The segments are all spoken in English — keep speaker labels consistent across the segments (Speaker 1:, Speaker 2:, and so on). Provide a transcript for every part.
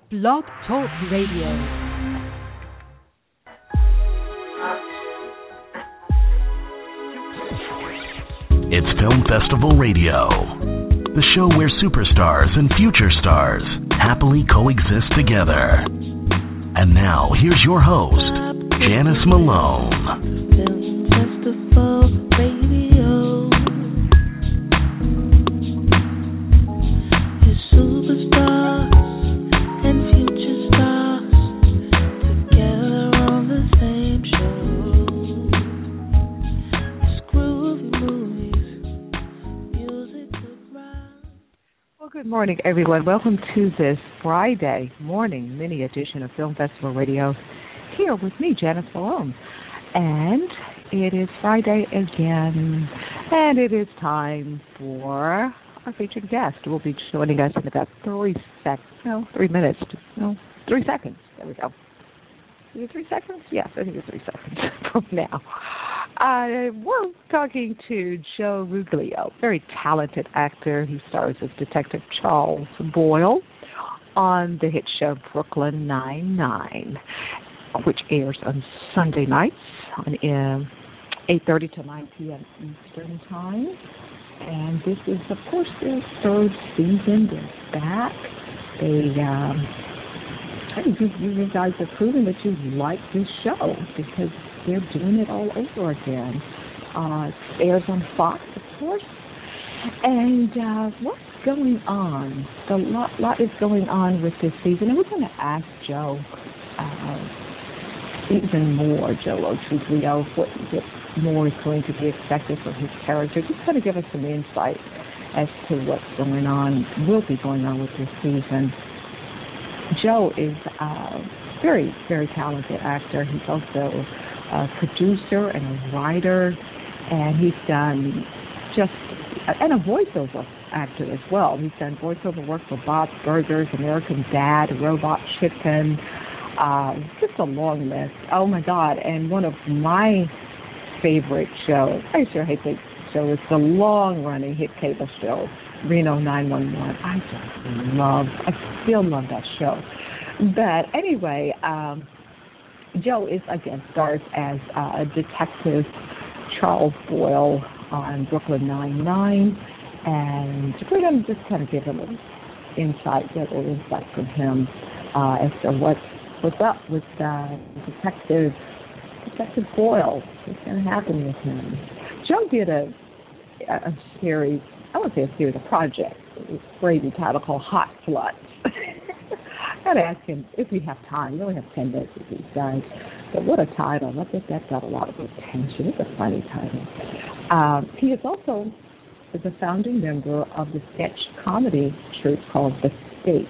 Speaker 1: Blog Talk Radio.
Speaker 2: It's Film Festival Radio, the show where superstars and future stars happily coexist together. And now, here's your host, Janice Malone.
Speaker 3: Film Festival Radio. Your superstars and future stars together on the same show. Groovy movies, music to rhyme.
Speaker 4: Well, good morning, everyone. Welcome to this Friday morning mini edition of Film Festival Radio. Here with me, Janice Malone. And it is Friday again, and it is time for our featured guest who will be joining us in about 3 minutes. 3 seconds. There we go. Is it 3 seconds? Yes, I think it's 3 seconds from now. We're talking to Joe Ruglio, very talented actor. He stars as Detective Charles Boyle on the hit show Brooklyn Nine-Nine, which airs on Sunday nights on 8:30 to 9 p.m. Eastern Time. And this is, of course, their third season. They're back. You guys have proven that you like this show because they're doing it all over again. It airs on Fox, of course. And what's going on? A lot is going on with this season. And we're going to ask Joe even more, Joe Truglio, what more is going to be expected from his character. Just kind of give us some insight as to what's going on, will be going on with this season. Joe is a very, very talented actor. He's also a producer and a writer, and he's done and a voiceover actor as well. He's done voiceover work for Bob's Burgers, American Dad, Robot Chicken, just a long list. Oh my God! And one of my favorite shows, I sure hate that show, is the long-running hit cable show Reno 911. I still love that show. But anyway, Joe stars as Detective Charles Boyle on Brooklyn Nine-Nine, and we're going to just kind of give a little insight from him as to what's up with Detective Boyle. What's going to happen with him? Joe did a series, I wouldn't say a series, a project, a crazy title called Hot Sluts. I got to ask him if we have time. We only have 10 minutes with these guys. But what a title. I think that got a lot of attention. It's a funny title. He is also the founding member of the sketch comedy troupe called The State.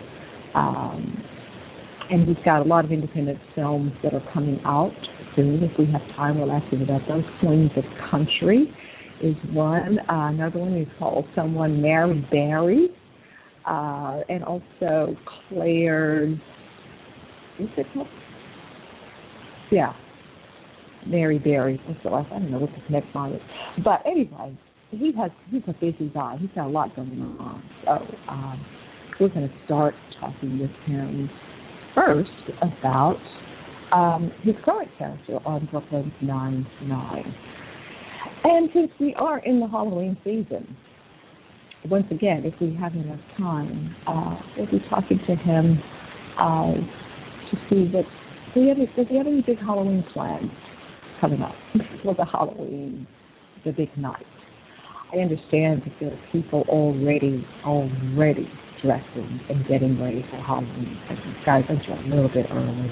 Speaker 4: And he's got a lot of independent films that are coming out soon. If we have time, we'll ask him about those. Queens of Country is one. Another one is called Someone Mary Barry. And also Claire's, what's it called? Yeah, Mary Barry. What's the last? I don't know what the next one is. But anyway, he's a busy guy. He's got a lot going on. So we're going to start talking with him first about his current character on Brooklyn Nine-Nine. And since we are in the Halloween season, once again, if we have enough time, we'll be talking to him to see does he have any big Halloween plans coming up for the big night. I understand that there are people already dressing and getting ready for Halloween. Guys, I'm just a little bit early.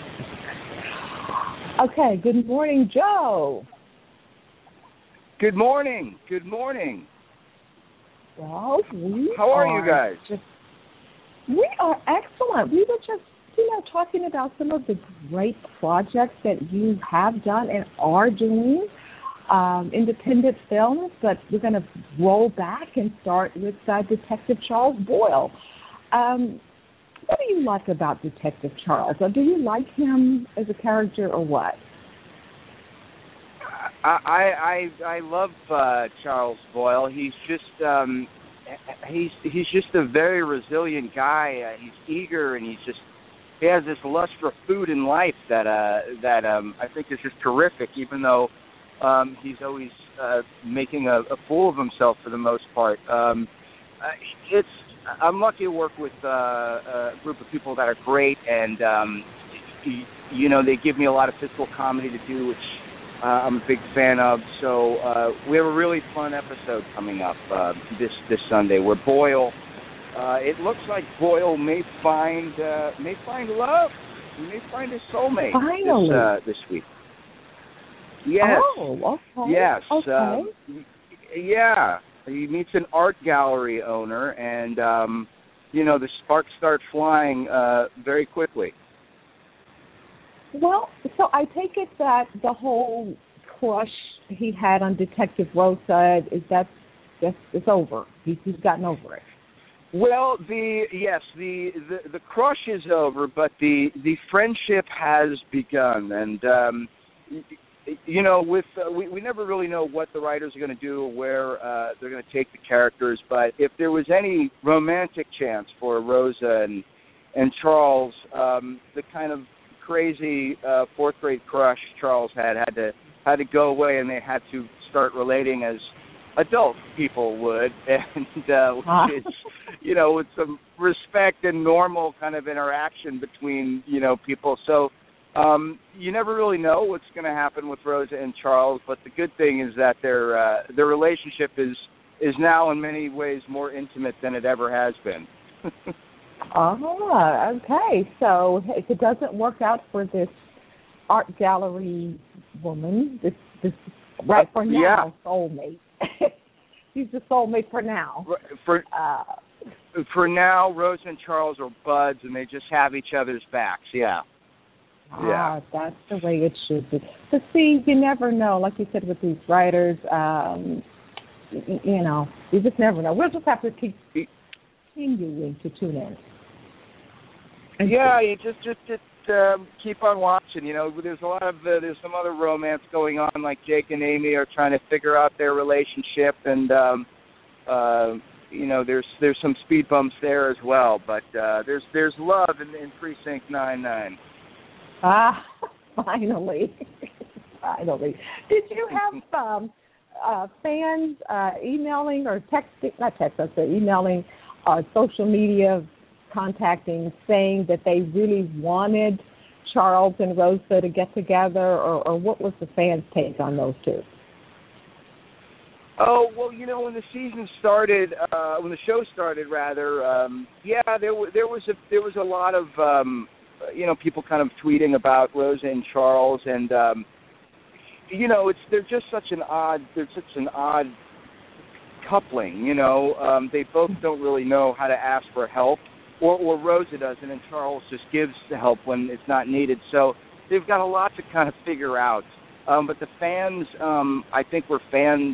Speaker 4: Okay, good morning, Joe.
Speaker 5: Good morning.
Speaker 4: Well,
Speaker 5: how are you guys?
Speaker 4: We are excellent. We were just, talking about some of the great projects that you have done and are doing, independent films, but we're going to roll back and start with Detective Charles Boyle. What do you like about Detective Charles? Or do you like him as a character or what?
Speaker 5: I love Charles Boyle. He's just he's just a very resilient guy. He's eager, and he has this lust for food and life that I think is just terrific. Even though he's always making a fool of himself for the most part. I'm lucky to work with a group of people that are great, and they give me a lot of physical comedy to do, which I'm a big fan of. So we have a really fun episode coming up this Sunday where Boyle. It looks like Boyle may find love. He may find his soulmate this week. Yes.
Speaker 4: Oh, okay.
Speaker 5: Yes.
Speaker 4: Okay.
Speaker 5: Yeah. He meets an art gallery owner, and the sparks start flying very quickly.
Speaker 4: Well, so I take it that the whole crush he had on Detective Rosa it's over. He's gotten over it.
Speaker 5: Well, the crush is over, but the friendship has begun, and we never really know what the writers are going to do or where they're going to take the characters. But if there was any romantic chance for Rosa and Charles, the kind of crazy fourth grade crush Charles had to go away, and they had to start relating as adult people would, and which is, with some respect and normal kind of interaction between, people. So you never really know what's going to happen with Rosa and Charles, but the good thing is that their relationship is now in many ways more intimate than it ever has been.
Speaker 4: Okay. So if it doesn't work out for this art gallery woman, this right for now, soulmate. She's the soulmate for now. For now, Rosa and Charles are buds, and they just have each other's backs. Yeah. That's the way it should be. But see, you never know. Like you said with these writers, you just never know. We'll just have to keep continuing to tune in.
Speaker 5: You just keep on watching. There's there's some other romance going on, like Jake and Amy are trying to figure out their relationship, and there's some speed bumps there as well. But there's love in Precinct 99.
Speaker 4: Finally. Did you have fans emailing or emailing social media, contacting, saying that they really wanted Charles and Rosa to get together, or what was the fans' take on those two?
Speaker 5: Oh, well, when the season started, when the show started, rather, there was a lot of people kind of tweeting about Rosa and Charles, and they're such an odd coupling. They both don't really know how to ask for help. Or Rosa doesn't, and Charles just gives the help when it's not needed. So they've got a lot to kind of figure out. But the fans, I think, were fans.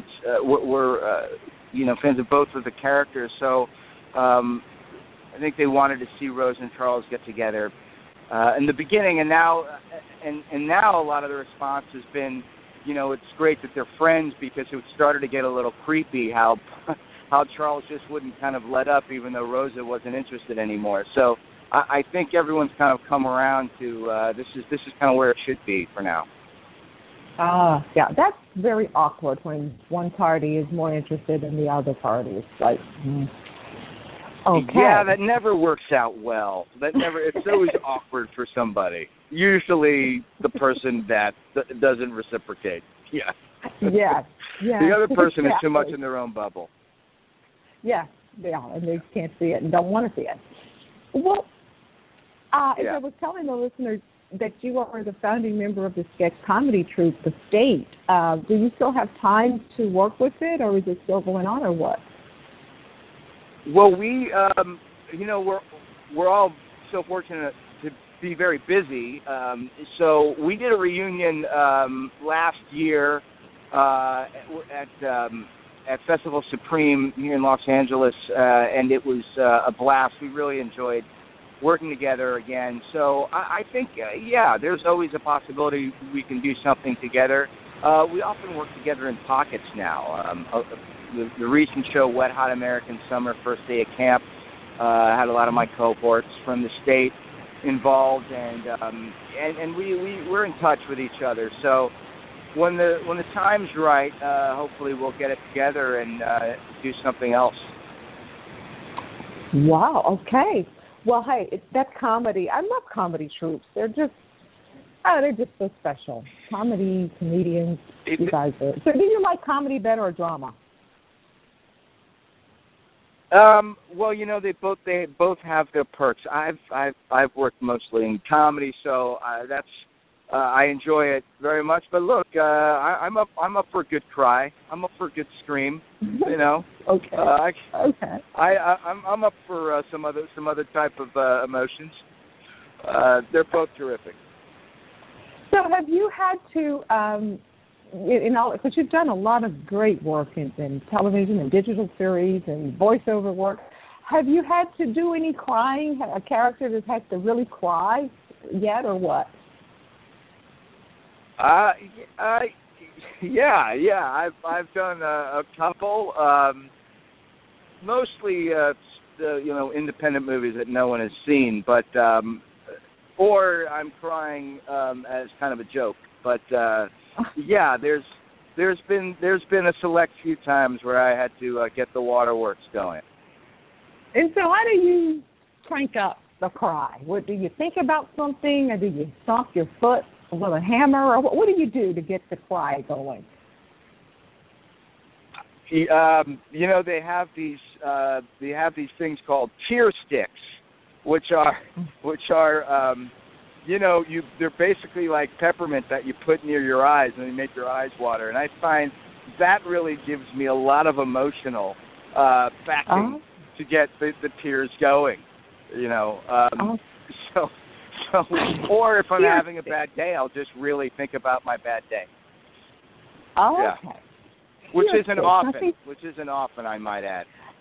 Speaker 5: Fans of both of the characters. So I think they wanted to see Rosa and Charles get together in the beginning, and now a lot of the response has been, it's great that they're friends, because it started to get a little creepy how Charles just wouldn't kind of let up, even though Rosa wasn't interested anymore. So I think everyone's kind of come around to this is kind of where it should be for now.
Speaker 4: That's very awkward when one party is more interested than the other party. It's like, okay.
Speaker 5: Yeah, that never works out well. It's always awkward for somebody. Usually the person that doesn't reciprocate. Yeah.
Speaker 4: Yeah.
Speaker 5: The other person is too much in their own bubble.
Speaker 4: Yeah, they are, and they can't see it and don't want to see it. Well, as I was telling the listeners that you are the founding member of the sketch comedy troupe, The State, do you still have time to work with it, or is it still going on, or what?
Speaker 5: Well, we, we're all so fortunate to be very busy. So we did a reunion last year at Festival Supreme here in Los Angeles, and it was a blast. We really enjoyed working together again. So I think, there's always a possibility we can do something together. We often work together in pockets now. The recent show, Wet Hot American Summer, first day of camp, had a lot of my cohorts from the state involved, and we're in touch with each other. So when the time's right, hopefully we'll get it together and do something else.
Speaker 4: Wow. Okay. Well, hey, that comedy. I love comedy troupes. They're just so special. Comedians. You guys are. So, do you like comedy better or drama?
Speaker 5: Well, they both have their perks. I've worked mostly in comedy, so that's I enjoy it very much. But look, I'm up for a good cry. I'm up for a good scream.
Speaker 4: Okay. Okay.
Speaker 5: I'm up for some other type of emotions. They're both terrific.
Speaker 4: So, have you had to, because you've done a lot of great work in television and digital series and voiceover work, have you had to do any crying? A character that has to really cry yet, or what?
Speaker 5: Yeah. I've done a couple, mostly independent movies that no one has seen, but or I'm crying as kind of a joke. But yeah, there's been a select few times where I had to get the waterworks going.
Speaker 4: And so, how do you crank up the cry? What do you think about something, or do you stomp your foot with a hammer, or what do you do to get the cry going?
Speaker 5: They have these things called tear sticks, which are they're basically like peppermint that you put near your eyes and they make your eyes water. And I find that really gives me a lot of emotional backing to get the tears going. So, or if I'm having a bad day, I'll just really think about my bad day.
Speaker 4: Oh,
Speaker 5: yeah.
Speaker 4: Okay.
Speaker 5: Which isn't often, I might add.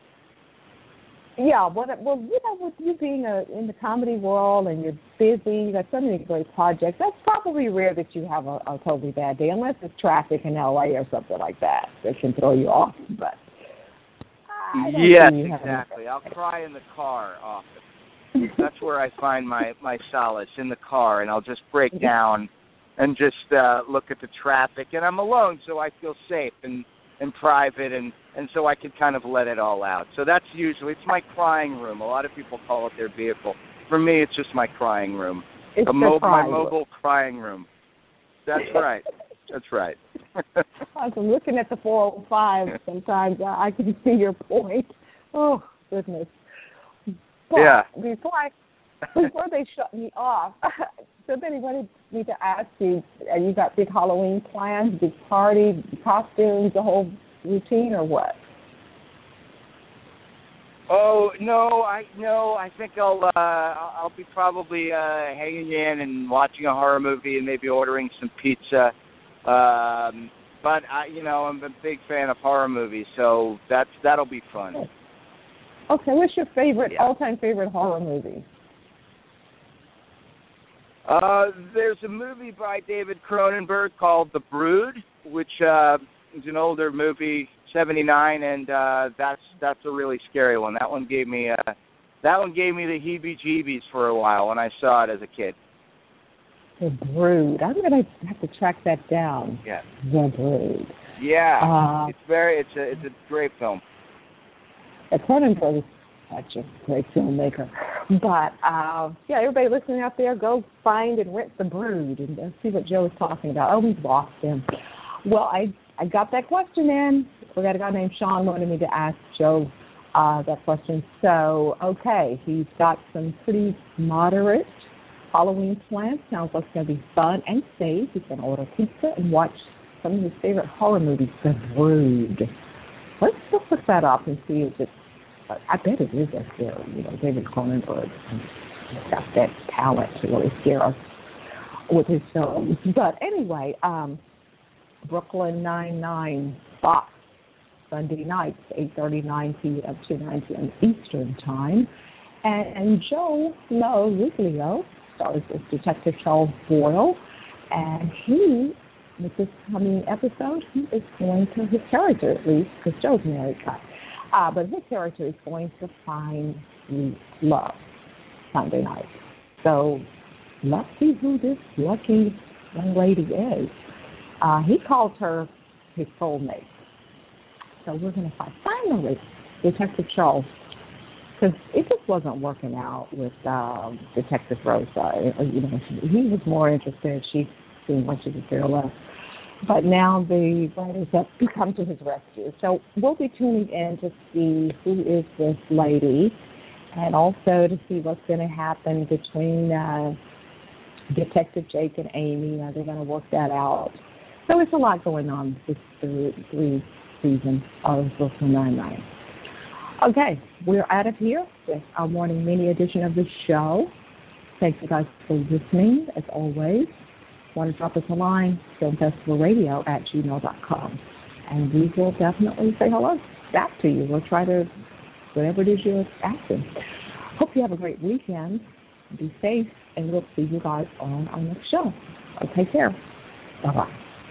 Speaker 4: Yeah, well, with you being in the comedy world and you're busy, you got so many great projects, that's probably rare that you have a totally bad day, unless it's traffic in L.A. or something like that can throw you off. But
Speaker 5: yes, exactly. I'll cry in the car often. That's where I find my solace, in the car, and I'll just break down and just look at the traffic. And I'm alone, so I feel safe and private, and so I can kind of let it all out. So that's it's my crying room. A lot of people call it their vehicle. For me, it's just my crying room.
Speaker 4: It's
Speaker 5: my mobile crying room. That's right. That's right.
Speaker 4: As I'm looking at the 405, sometimes I can see your point. Oh, goodness. But
Speaker 5: yeah.
Speaker 4: Before they shut me off, somebody wanted me to ask you, you got big Halloween plans, big party, costumes, the whole routine, or what?
Speaker 5: Oh, no, I think I'll be probably hanging in and watching a horror movie and maybe ordering some pizza. But I'm a big fan of horror movies, so that'll be fun.
Speaker 4: Okay, what's your all-time favorite horror movie?
Speaker 5: There's a movie by David Cronenberg called The Brood, which is an older movie, 1979, and that's a really scary one. That one gave me the heebie-jeebies for a while when I saw it as a kid.
Speaker 4: The Brood. I'm gonna have to track that down.
Speaker 5: Yeah.
Speaker 4: The Brood.
Speaker 5: Yeah. It's a great film.
Speaker 4: Cronenberg is such a great filmmaker. But, everybody listening out there, go find and rent The Brood and see what Joe is talking about. Oh, we've lost him. Well, I got that question in. We got a guy named Sean wanted me to ask Joe that question. So, okay, he's got some pretty moderate Halloween plans. Sounds like it's going to be fun and safe. He's going to order pizza and watch some of his favorite horror movies, The Brood. Let's look that up and see if it's. I bet it is that scary. David Cronenberg has got that talent to really scare us with his films. But anyway, Brooklyn Nine-Nine, Fox, Sunday nights, 8:39 p.m. to 9 p.m. Eastern Time. And Joe Ruglio stars as Detective Charles Boyle, and he with this coming episode, he is going to, his character at least, because Joe's married, but his character is going to find love Sunday night. So let's see who this lucky young lady is. He calls her his soulmate. So we're going to finally Detective Charles, because it just wasn't working out with Detective Rosa. He was more interested. She seemed like she was fearless. But now the writers have come to his rescue. So we'll be tuning in to see who is this lady, and also to see what's going to happen between Detective Jake and Amy. They're going to work that out. So it's a lot going on this three season of Brooklyn Nine-Nine. Okay, we're out of here with our morning mini edition of the show. Thanks you guys for listening, as always. Want to drop us a line, filmfestivalradio@gmail.com. And we will definitely say hello back to you. We'll try to, whatever it is you're asking. Hope you have a great weekend. Be safe, and we'll see you guys on our next show. So take care. Bye-bye.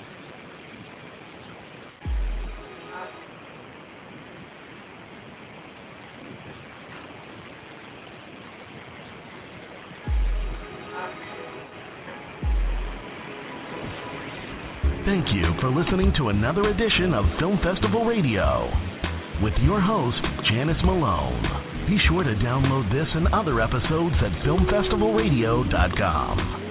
Speaker 2: Thank you for listening to another edition of Film Festival Radio with your host, Janice Malone. Be sure to download this and other episodes at filmfestivalradio.com.